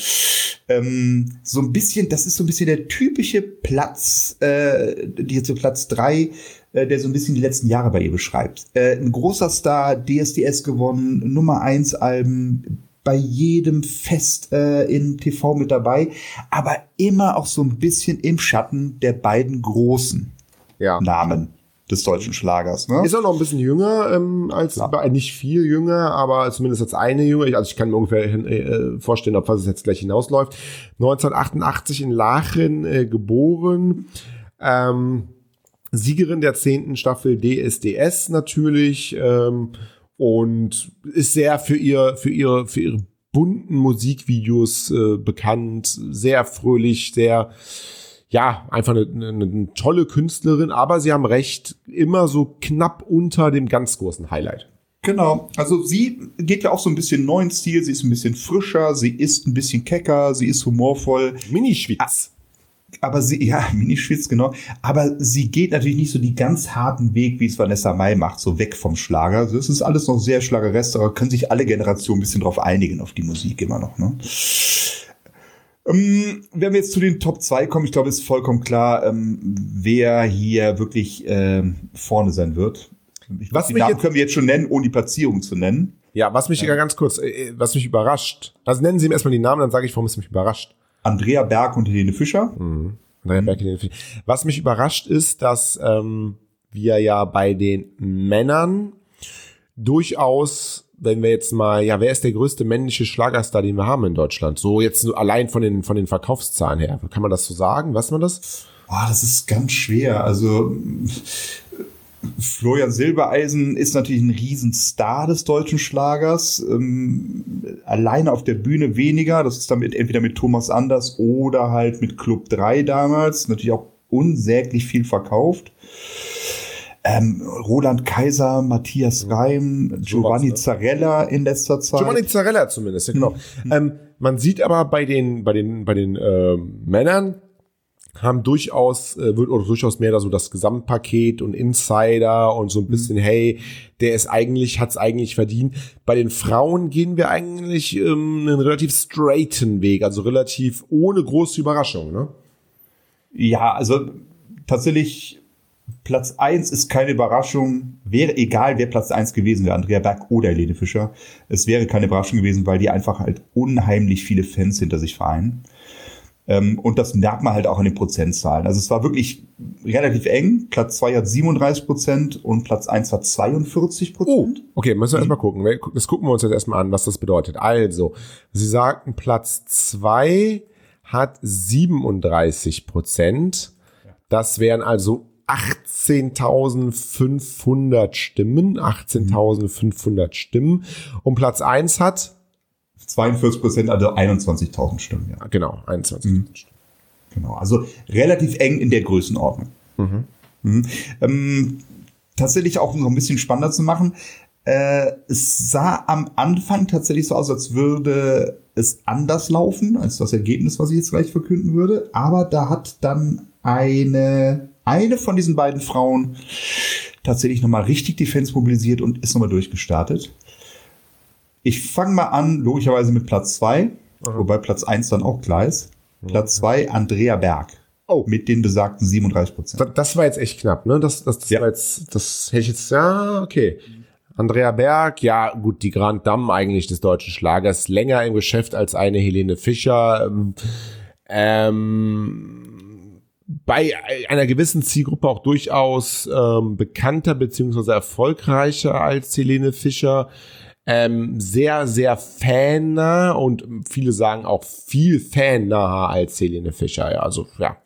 Ähm, so ein bisschen, das ist so ein bisschen der typische Platz, äh, die jetzt so Platz drei, äh, der so ein bisschen die letzten Jahre bei ihr beschreibt. Äh, ein großer Star, D S D S gewonnen, Nummer eins Alben, bei jedem Fest äh, in T V mit dabei, aber immer auch so ein bisschen im Schatten der beiden großen ja. Namen des deutschen Schlagers. Ne? Ist auch noch ein bisschen jünger, ähm, als äh, nicht viel jünger, aber zumindest als eine jünger. Also ich kann mir ungefähr hin, äh, vorstellen, auf was es jetzt gleich hinausläuft. neunzehnhundertachtundachtzig in Lachen äh, geboren. Ähm, Siegerin der zehnten Staffel D S D S natürlich ähm, und ist sehr für ihr für ihre für ihre bunten Musikvideos äh, bekannt, sehr fröhlich, sehr ja, einfach eine, eine, eine tolle Künstlerin, aber sie haben recht, immer so knapp unter dem ganz großen Highlight. Genau, also sie geht ja auch so ein bisschen neuen Stil, sie ist ein bisschen frischer, sie ist ein bisschen kecker, sie ist humorvoll. Minischwitz. Aber sie, ja, Minischwitz, genau. Aber sie geht natürlich nicht so die ganz harten Weg, wie es Vanessa Mai macht, so weg vom Schlager. Also es ist alles noch sehr Schlagerrest, aber können sich alle Generationen ein bisschen drauf einigen, auf die Musik immer noch, ne? Ähm, wenn wir jetzt zu den Top zwei kommen, ich glaube, ist vollkommen klar, ähm, wer hier wirklich ähm, vorne sein wird. Ich Was die mich Namen jetzt, können wir jetzt schon nennen, ohne die Platzierung zu nennen. ja, was mich Ja. ja ganz kurz, äh, was mich überrascht. Also nennen Sie ihm erstmal die Namen, dann sage ich, warum es mich überrascht. Andrea Berg und Helene Fischer. Mhm. Andrea Berg, Helene Fischer. Was mich überrascht ist, dass ähm, wir ja bei den Männern durchaus, wenn wir jetzt mal, ja, wer ist der größte männliche Schlagerstar, den wir haben in Deutschland? So jetzt nur allein von den von den Verkaufszahlen her. Kann man das so sagen? Weiß man das? Boah, das ist ganz schwer. Also Florian Silbereisen ist natürlich ein Riesenstar des deutschen Schlagers. Ähm, alleine auf der Bühne weniger. Das ist damit entweder mit Thomas Anders oder halt mit Club drei damals. Natürlich auch unsäglich viel verkauft. Ähm, Roland Kaiser, Matthias Reim, Giovanni Zarella in letzter Zeit. Giovanni Zarella zumindest, ja, genau. Mhm. Ähm, man sieht aber bei den bei den bei den äh, Männern haben durchaus äh, wird oder durchaus mehr da so das Gesamtpaket und Insider und so ein bisschen, mhm. hey, der ist eigentlich hat's eigentlich verdient. Bei den Frauen gehen wir eigentlich ähm, einen relativ straighten Weg, also relativ ohne große Überraschung, ne? Ja, also tatsächlich Platz eins ist keine Überraschung. Wäre egal, wer Platz eins gewesen wäre, Andrea Berg oder Helene Fischer. Es wäre keine Überraschung gewesen, weil die einfach halt unheimlich viele Fans hinter sich vereinen. Ähm, und das merkt man halt auch an den Prozentzahlen. Also es war wirklich relativ eng. Platz zwei hat siebenunddreißig Prozent und Platz eins hat zweiundvierzig Prozent. Oh, okay, müssen wir erstmal gucken. Das gucken wir uns jetzt erstmal an, was das bedeutet. Also, Sie sagten, Platz zwei hat siebenunddreißig Prozent. Das wären also achtzehntausendfünfhundert Stimmen, achtzehntausendfünfhundert Stimmen. Und Platz eins hat zweiundvierzig Prozent, also einundzwanzigtausend Stimmen. Ja. Genau, einundzwanzigtausend Mhm. Stimmen. Genau, also relativ eng in der Größenordnung. Mhm. Mhm. Ähm, tatsächlich auch noch ein bisschen spannender zu machen. Äh, es sah am Anfang tatsächlich so aus, als würde es anders laufen, als das Ergebnis, was ich jetzt gleich verkünden würde. Aber da hat dann eine, eine von diesen beiden Frauen tatsächlich nochmal richtig die Fans mobilisiert und ist nochmal durchgestartet. Ich fange mal an, logischerweise mit Platz zwei, wobei Platz eins dann auch klar ist. Platz zwei, Andrea Berg. Oh. Mit den besagten siebenunddreißig Prozent. Das, das war jetzt echt knapp, ne? Das, das, das Ja. war jetzt, das hätte ich jetzt, ja, okay. Andrea Berg, ja, gut, die Grande Dame eigentlich des deutschen Schlagers, länger im Geschäft als eine Helene Fischer. Ähm, ähm, bei einer gewissen Zielgruppe auch durchaus ähm, bekannter beziehungsweise erfolgreicher als Helene Fischer. Ähm, sehr, sehr fannah und viele sagen auch viel fannaher als Helene Fischer. Ja, also, ja.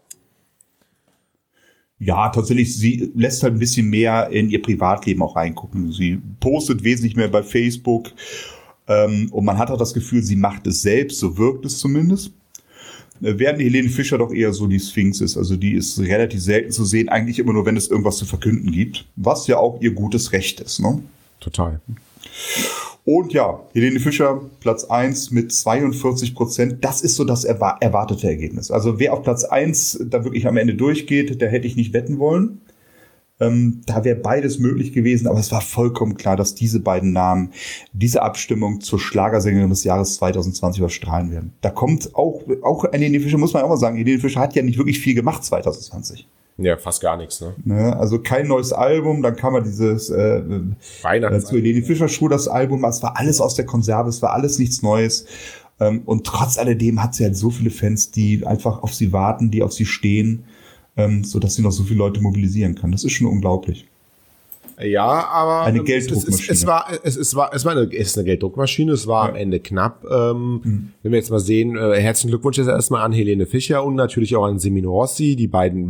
Ja, tatsächlich, sie lässt halt ein bisschen mehr in ihr Privatleben auch reingucken. Sie postet wesentlich mehr bei Facebook. Ähm, und man hat auch das Gefühl, sie macht es selbst, so wirkt es zumindest. Äh, während Helene Fischer doch eher so die Sphinx ist. Also die ist relativ selten zu sehen, eigentlich immer nur, wenn es irgendwas zu verkünden gibt. Was ja auch ihr gutes Recht ist, ne? Total. Und ja, Helene Fischer, Platz eins mit zweiundvierzig Prozent. Das ist so das erwa- erwartete Ergebnis. Also wer auf Platz eins da wirklich am Ende durchgeht, der hätte ich nicht wetten wollen. Ähm, da wäre beides möglich gewesen, aber es war vollkommen klar, dass diese beiden Namen diese Abstimmung zur Schlagersängerin des Jahres zwanzig zwanzig überstrahlen werden. Da kommt auch, auch Helene Fischer, muss man auch mal sagen, Helene Fischer hat ja nicht wirklich viel gemacht zwanzig zwanzig. Ja, fast gar nichts, ne? Ne? Also kein neues Album, dann kam mal dieses äh, Weihnachts- äh, zu Helene Fischer Schuh das Album, es war alles aus der Konserve, es war alles nichts Neues. Ähm, und trotz alledem hat sie halt so viele Fans, die einfach auf sie warten, die auf sie stehen, ähm, sodass sie noch so viele Leute mobilisieren kann. Das ist schon unglaublich. Ja, aber Eine es, Gelddruckmaschine. es, es, es war, es, es war, es war eine, es ist eine Gelddruckmaschine. Es war Ja. am Ende knapp. Ähm, Mhm. Wenn wir jetzt mal sehen, äh, herzlichen Glückwunsch jetzt erstmal an Helene Fischer und natürlich auch an Semino Rossi, die beiden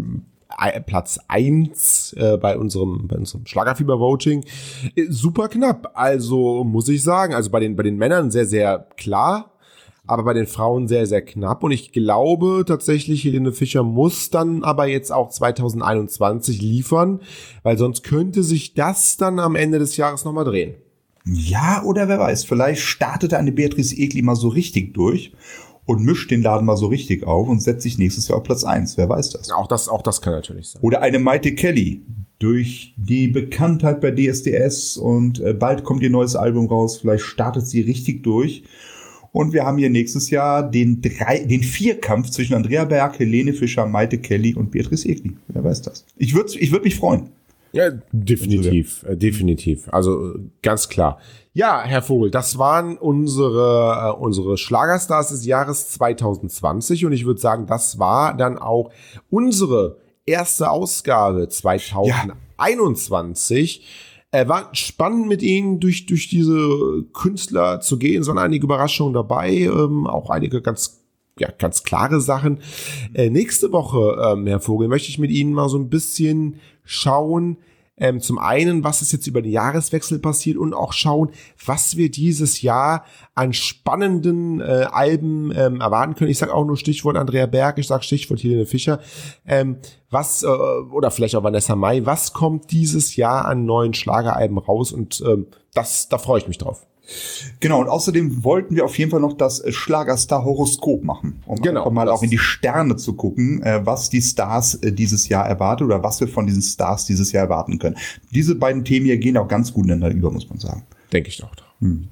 Platz eins äh, bei unserem bei unserem Schlagerfieber-Voting. Äh, super knapp, also muss ich sagen. Also bei den bei den Männern sehr, sehr klar, aber bei den Frauen sehr, sehr knapp. Und ich glaube tatsächlich, Helene Fischer muss dann aber jetzt auch zwanzig einundzwanzig liefern, weil sonst könnte sich das dann am Ende des Jahres nochmal drehen. Ja, oder wer weiß, vielleicht startet eine Beatrice Egli mal so richtig durch und mischt den Laden mal so richtig auf und setzt sich nächstes Jahr auf Platz eins. Wer weiß das? Auch das, auch das kann natürlich sein. Oder eine Maite Kelly. Durch die Bekanntheit bei D S D S und äh, bald kommt ihr neues Album raus. Vielleicht startet sie richtig durch. Und wir haben hier nächstes Jahr den drei, den Vierkampf zwischen Andrea Berg, Helene Fischer, Maite Kelly und Beatrice Egli. Wer weiß das? Ich würde ich würd mich freuen. Ja, definitiv, äh, definitiv. Also ganz klar. Ja, Herr Vogel, das waren unsere äh, unsere Schlagerstars des Jahres zwanzig zwanzig und ich würde sagen, das war dann auch unsere erste Ausgabe zwanzig einundzwanzig. Äh, war spannend mit Ihnen durch durch diese Künstler zu gehen, sondern einige Überraschungen dabei, ähm, auch einige ganz ja ganz klare Sachen. Äh, nächste Woche, ähm, Herr Vogel, möchte ich mit Ihnen mal so ein bisschen schauen, ähm, zum einen, was ist jetzt über den Jahreswechsel passiert und auch schauen, was wir dieses Jahr an spannenden äh, Alben ähm, erwarten können. Ich sage auch nur Stichwort Andrea Berg, ich sage Stichwort Helene Fischer. Ähm, was, äh, oder vielleicht auch Vanessa Mai, was kommt dieses Jahr an neuen Schlageralben raus? Und ähm, das, da freue ich mich drauf. Genau, und außerdem wollten wir auf jeden Fall noch das Schlagerstar-Horoskop machen, um genau, einfach mal auch in die Sterne zu gucken, was die Stars dieses Jahr erwartet oder was wir von diesen Stars dieses Jahr erwarten können. Diese beiden Themen hier gehen auch ganz gut ineinander über, muss man sagen. Denke ich doch. Hm.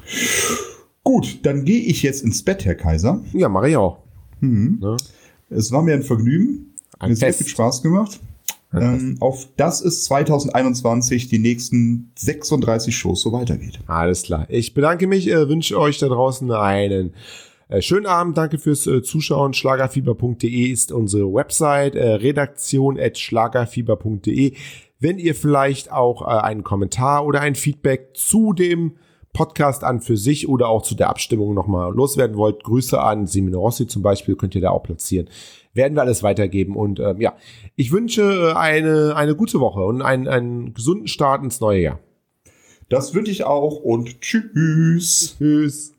Gut, dann gehe ich jetzt ins Bett, Herr Kaiser. Ja, mache ich auch. Hm. Ja. Es war mir ein Vergnügen. Ein Mir sehr Fest. viel Spaß gemacht. Ähm, auf das es zwanzig einundzwanzig die nächsten sechsunddreißig Shows so weitergeht. Alles klar. Ich bedanke mich, äh, wünsche euch da draußen einen äh, schönen Abend. Danke fürs äh, Zuschauen. Schlagerfieber punkt de ist unsere Website. Äh, redaktion at schlagerfieber punkt de. Wenn ihr vielleicht auch äh, einen Kommentar oder ein Feedback zu dem Podcast an für sich oder auch zu der Abstimmung nochmal loswerden wollt, Grüße an Simone Rossi zum Beispiel, könnt ihr da auch platzieren. Werden wir alles weitergeben. Und ähm, ja, ich wünsche eine eine gute Woche und einen, einen gesunden Start ins neue Jahr. Das wünsche ich auch und tschüss. Tschüss.